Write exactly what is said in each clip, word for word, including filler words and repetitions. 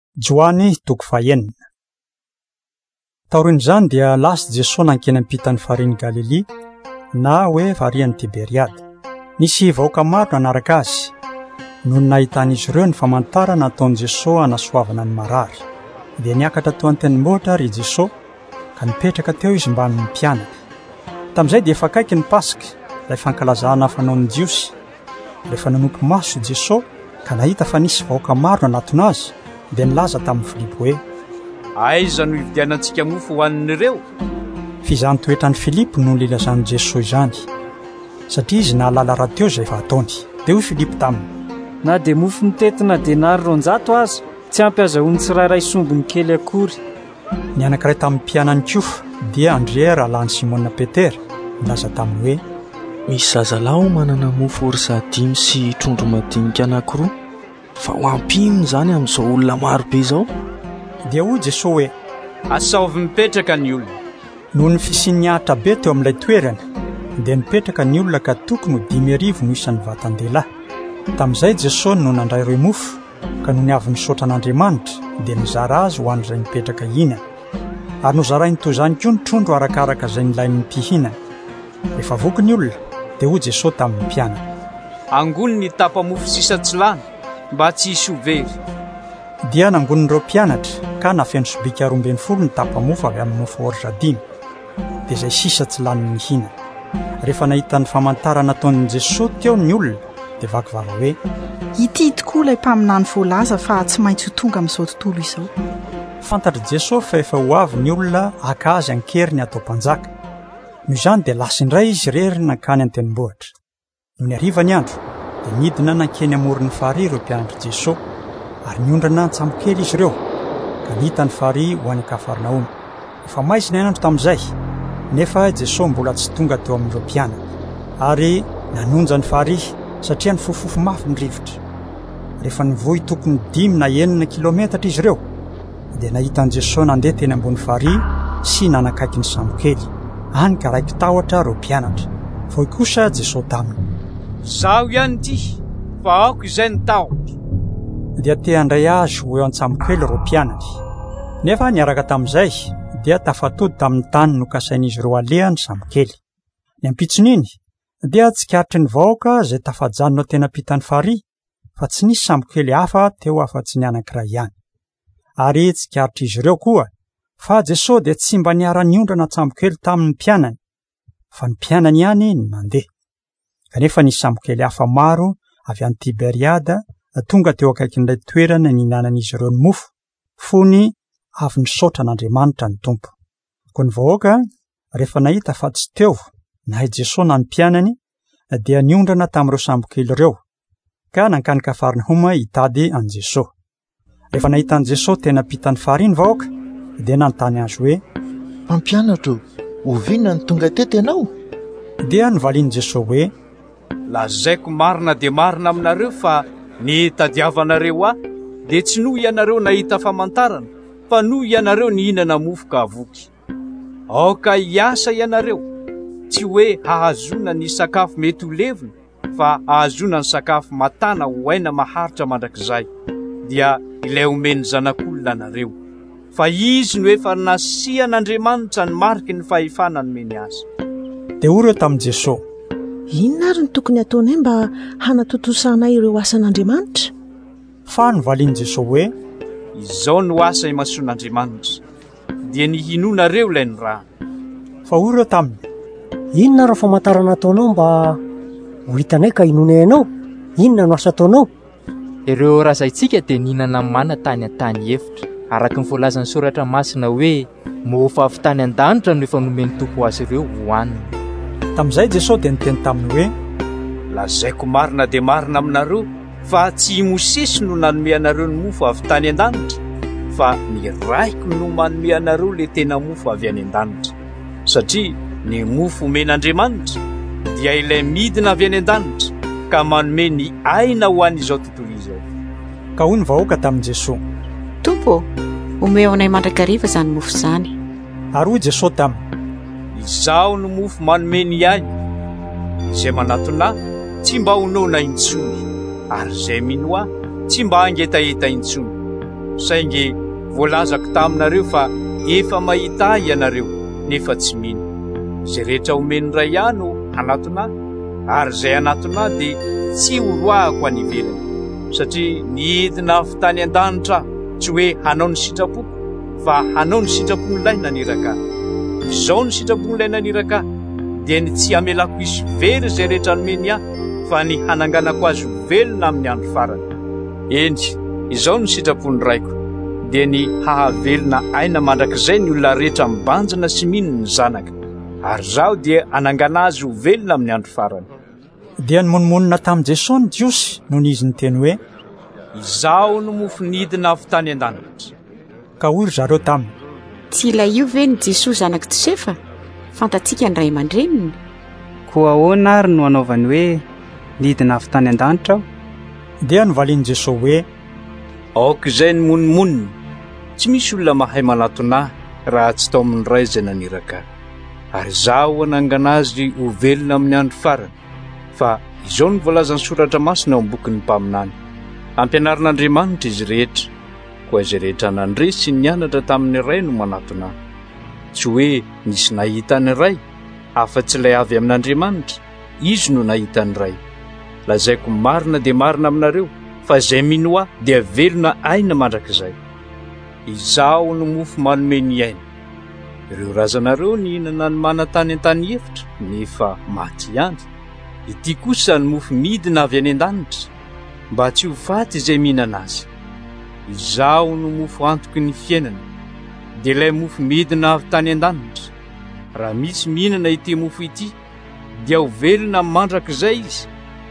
Joany toko fahaenina. Taorian'izany dia lasa Jesosy nankeny ampitany fariny Galili na hoe varian'ny Tiberiada. Nisy vahoaka maro nanaraka azy. Noho nahitan'izy ireo ny famantarana nataon'i Jesosy hanasoavana ny marary. Dia niakatra tao an-tendrombohitra ry Jesosy ka nipetraka teo izy mba mpianatra. Tamin'izay dia efa akaiky ny Pasika, ilay fankalazahana fanaon'ny Jiosy. Rehefa nanompo maso Jesosy ka nahita fa nisy vahoaka maro nanatona azy, dia nilaza tamin'ny Filipo hoe: aiza no ividianantsika mofo ho an'ireo? Fizany toetran'ny Filipo no nilazan'i Jesosy izany, satria izy nahalala raha teo izay efa ataony. Dia hoy Filipo taminy: na dia mofo mitetina denary roanjato aza, tsy ampy azahoany tsirairay sombiny kely akory. Ny anankiray tamin'ny mpianany koa dia Andrea rahalany Simona Petera nilaza taminy hoe: misy zazalahy manana mofo orsa dimy sy trondro madinika anankiroa, fa ho ampino izany amin'izao olona maro be izao? Dia hoy Jesosy hoe: asaovy mipetraka ny olona. Noho ny fisian'ny ahitra be teo amin'ilay toerana, dia nipetraka ny olona ka tokony ho dimy arivo no isan'ny vatan-dehilahy. Tamin'izay Jesosy no nandray ireo mofo, ka noho ny avy nisaotra an'Andriamanitra dia nizara azy ho an'izay nipetraka hihinana. Ary nozarainy toy izany koa ny trondro arakaraka izay nilain'ny mpihinana. Rehefa voky ny olona, dia hoy Jesosy tamin'ny mpianany: angony ny tapa-mofo sisa tsy lany mba tsy hisy ho very. Dia nangonon'ireo mpianatra ka nafeno sobika roa ambin'ny folo ny tapa-mofo avy amin'ny mofo orsa dimy, dia izay sisa tsy lany nihinana. Rehefa nahita ny famantarana nataon'i Jesosy teo ny olona, dia vaky vava hoe: ity tokoa ilay mpaminany voalaza fa tsy maintsy ho tonga amin'izao tontolo izao. Fantatra Jesosy fa efa ho avy ny olona haka azy ankeriny atao mpanjaka. Noho izany dia lasa indray izy rery nankany an-tendrombohitra. Noho ny hariva ny andro, dia midina nankeny amoron'ny farihy ireo mpianatra Jesosy, ary niondrana an-tsambokely izy ireo, ka nihita ny farihy ho any Kafarnaoma. Efa maizina ny andro tamin'izay, nefa Jesosy mbola tsy tonga teo amin'ireo mpianatra, ary nanonja ny farihy satria ny fofofo mafy ny rivotra. Rehefa nivohy tokony dimy na enina kilometatra izy ireo, dia nahitan'i Jesosy nandeha teny ambony farihy sy nanakaiky ny sambokely. Any ka raiky tahotra ireo mpianatra. Voy kosa Jesosy taminy: zaho ihany ity, fa aoko izay ny tahotra. Dia te handray azy ho eo an-tsambokely ireo mpianatra. Nefa niaraka tamin'izay dia tafatody tamin'ny tany nokasain'izy ireo aleha ny sambokely. Ny ampitson'iny dia tsikaritry ny vahoaka izay tafajanona tena pitan'ny farihy, fa tsy nisy sambokely hafa teo afa-tsy ny anankiray ihany. Ary tsikaritry izy ireo koa fa Jesosy dia tsy mba niara niondrana sambokely tamin'ny mpianany, fa ny mpianany ihany no nandeha. Kanefa nisy sambokely hafa maro avy any Tiberiada tonga teo akaikin'ilay toerana nihinanan'izy ireo ny mofo, fony avy nisaotra an'Andriamanitra ny Tompo. Koa ny vahoaka rehefa nahita fa tsy teo na Jesosy na ny mpianany, dia niondrana tamin'ireo sambokely ireo, ka nankany Kafarnaoma hitady an Jesosy. Rehefa nahita an Jesosy tena pitany farihy ny vahoaka, dia nanontany azy hoe: mpampianatra, oviana ny tonga teto ianao? Dia nivalian'i Jesosy hoe: lazaiko marina dia marina aminareo fa ny tadiavanareo ahy dia tsy noho ianareo nahita famantarana, fa noho ianareo nihinana mofo ka avoky. Aoka hiasa ianareo, tsy hoe hahazona ny sakafo mety ho levona, fa hahazona ny sakafo matana ho aina maharitra mandrakizay, dia ilay omeny zanak'olona anareo. Fa izy no efa nasian'Andriamanitra ny mariky ny fahefana nomeny azy. Dia hoy ireo tamin'i Jesosy: inona ary ny tokony ataonay mba hanatotosanay ireo asan'Andriamanitra? Fa nivalian'i Jesosy hoe: izao no asa imasoan'Andriamanitra, dia ny hinonareo ilay ny raha. Fa hoy ireo taminy: inona raha famantarana ataonao mba ho hitanay ka hinonay ianao? Inona no asa ataonao? Ireo razaintsika dia nihinana mana tany an-tany efitra, araka ny voalazan'ny soratra masina hoe: mofo avy tany an-danitra no efa nomeny Tompo azy ireo hohanina. Tamin'izay Jesosy dia niteny taminy hoe: lazaiko marina dia marina aminareo fa tsy Mosesy no nanome anareo ny mofo avy tany an-danitra, fa ny raiko no manome anareo le tena mofo avy any an-danitra. Satria ny mofo omen'Andriamanitra dia ilay midina avy any an-danitra ka manome ny aina ho an'izao tontolo izao. Ka hoy ny vahoaka tamin'i Jesosy: Tompo, omeo anay mandrakariva izany mofo izany. Ary hoy Jesosy taminy: izaho no mofo manome ny aina. Izay manatona tsy mba honona intsony, ary izay mino ahy tsy mba hangetaheta intsony. saingy voalazako taminareo fa efa mahita ianareo nefa tsy mino. Izay rehetra omeny ray ihany anatona ary izay anatona dia tsy horoahako any ivelany, satria nihidina avy tany an-danitra tsy hoe hanao ny sitrapoko fa hanao ny sitrapon'ilay naniraka. Izao ny sitrapon'ilay naniraka dia ny tsy hamelako izy very izay rehetra nomeny ahy fa ny hananganako azy velona amin'ny andro farany. Eny, izao ny sitrapon'ny raiko dia ny hahavelona aina mandrakizay ny olona rehetra mibanjina sy mino ny zanaka, ary zaho dia hanangana azy ho velona amin'ny andro farany. Dia nymonomonina tamin'i Jesosy ny Jiosy noho izy niteny hoe, izaho no mofo nidina avy tany an-danitra. Ka hoy zareo taminy, tsy ilay io ve ny Jesosy zanaka Josefa? Fantatsika ny ray aman-dreniny. Koa ahoana ary no anaovany hoe nidina avy tany an-danitra aho? Dia novalian'i Jesosy hoe, aoka izay ny monomonina, tsy misy olona mahay manatona raha tsy tao amin'ny ray izay naniraka, ary zaho hanangana azy ho velona amin'ny andro farany. Fa izao ny voalazan'ny soratra masina ao am-bokin'ny mpaminany, ampianarin'Andriamanitra izy rehetra, koa izay rehetra nandre sy nianatra tamin'ny ray no manatona. Tsy hoe nisy nahita ny ray afa-tsy ilay avy amin'Andriamanitra, izy no nahita ny ray. Lazaiko marina dia marina aminareo fa izay mino ahy dia velona aina mandrakizay. Izaho no mofo manome ny aina. Ireo razanareo nihinana ny mana tany an-tany efitra nefa maty ihany. Ity kosa ny mofo midina avy any an-danitra, mba tsy ho faty izay mihinana azy. Izaho no mofo antoky ny fiainana, dia ilay mofo midina avy tany an-danitra. Raha misy mihinana ity mofo ity, dia ho velona mandrakizay izy.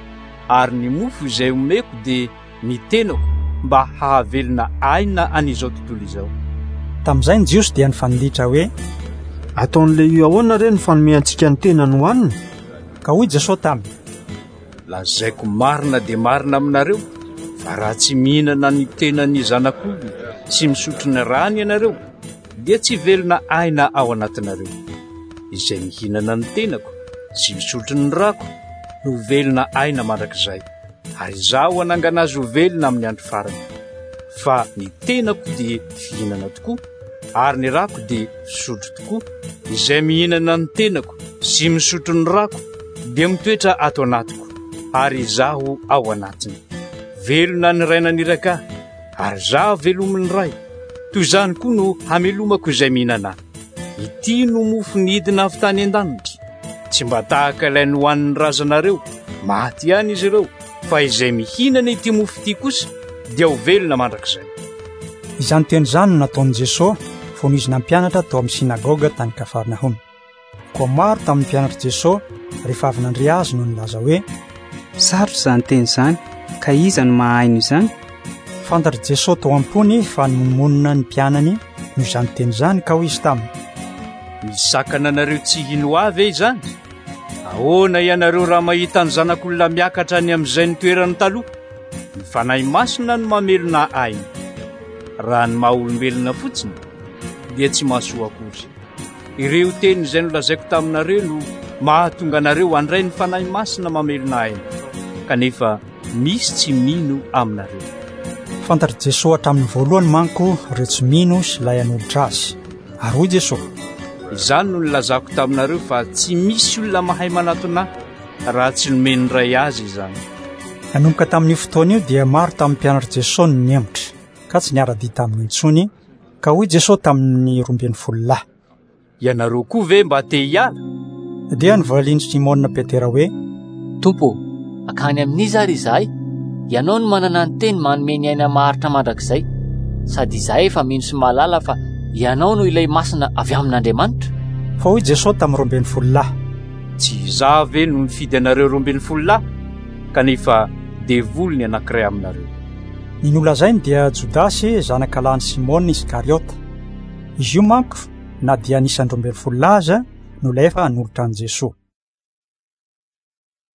Ary ny mofo izay omeko dia ny tenako mba hahavelona aina an'izao tontolo izao. Tamin'izay ny Jiosy dia nifaninditra hoe, ataon'ilay io ahoana re ny fanome-antsika ny tena ny hohanina? Ka hoy Jesosy taminy, lazaiko marina dia marina aminareo fa raha tsy mihinana ny tenany zanak'olona sy misotro ny rano ianareo dia tsy velona aina ao anatinareo. Izay mihinana ny tenako sy misotro ny rako no velona aina mandrakizay, ary izaho hanangana azy ho velona amin'ny andro farany. Fa ny tenako dia fihinana tokoa, ary ny rako dia fisotro tokoa. Izay mihinana ny tenako sy misotro ny rako dia mitoetra ato anatiko, ary izaho ao anatiny. Velona ny ray naniraka, ary zaho velomin'ny ray. Toy izany koa no hamelomako izay mihinana. Ity no mofo nidina avy tany an-danitra. Tsy mba tahaka ilay nohan'ny razanareo, maty ihany izy ireo, fa izay mihinana ity mofo ity kosa dia ho velona mandrakizay. Izany teny izany no nataon'i Jesosy fony izy nampianatra tao amin'ny sinagoga tany Kafarnaoma. Koa maro tamin'ny mpianatra Jesosy rehefa avy nandre azy no nilaza hoe, sarotra izany teny izany, ka iza no mahay no izany? Fantatra Jesosy tao am-pony fa nomonina ny mpianany no izany teny izany, ka hoy izy taminy, misakana anareo tsy hino avy e izany? Ahoana ianareo raha mahita ny zanak'olona miakatra any amin'izay ny toerany taloha? Ny fanahy masina no mamelona aina. Raha ny maha-olombelona fotsiny dia tsy mahasoa akory. Ireo teny izay nolazaiko taminareo no mahatonga anareo handray ny fanahy masina mamelona aina, kanefa misy tsy mino aminareo. Fantatra Jesosy hatramin'ny voalohany manko ireo tsy mino sy lay an'olotra azy. Ary hoy Jesosy, izany no nilazako taminareo fa tsy misy olona mahay manatona raha tsy nomeny ray azy izany. Nanomboka tamin'io fotoana io dia maro tamin'ny mpianatra Jesosy ny nemotra, ka tsy niara-dia tamin'ny intsony. Ka hoy Jesosy tamin'ny roambin'ny folo lahy, ianareo koa ve mba te hiala? Dia novaliany Simona Petera hoe, Tompo, akany amin'iza ary izahay? Ianao no manana ny teny manome ny aina maharitra mandrakizay, sady izahay efa mino sy mahalala fa ianao no ilay masina avy amin'Andriamanitra. Fa hoy Jesosy tamin'ny roambin'ny folo lahy, tsy izaho ve no nifidy anareo roambin'ny folo lahy? Kanefa devoly ny anankiray aminareo. Ny nolazainy dia Jodasy zanaka lahin'i Simona Iskariota. Izy io manko na dia anisan'ny roambin'ny folo lahy aza no lay efa hanolotra an'i Jesosy.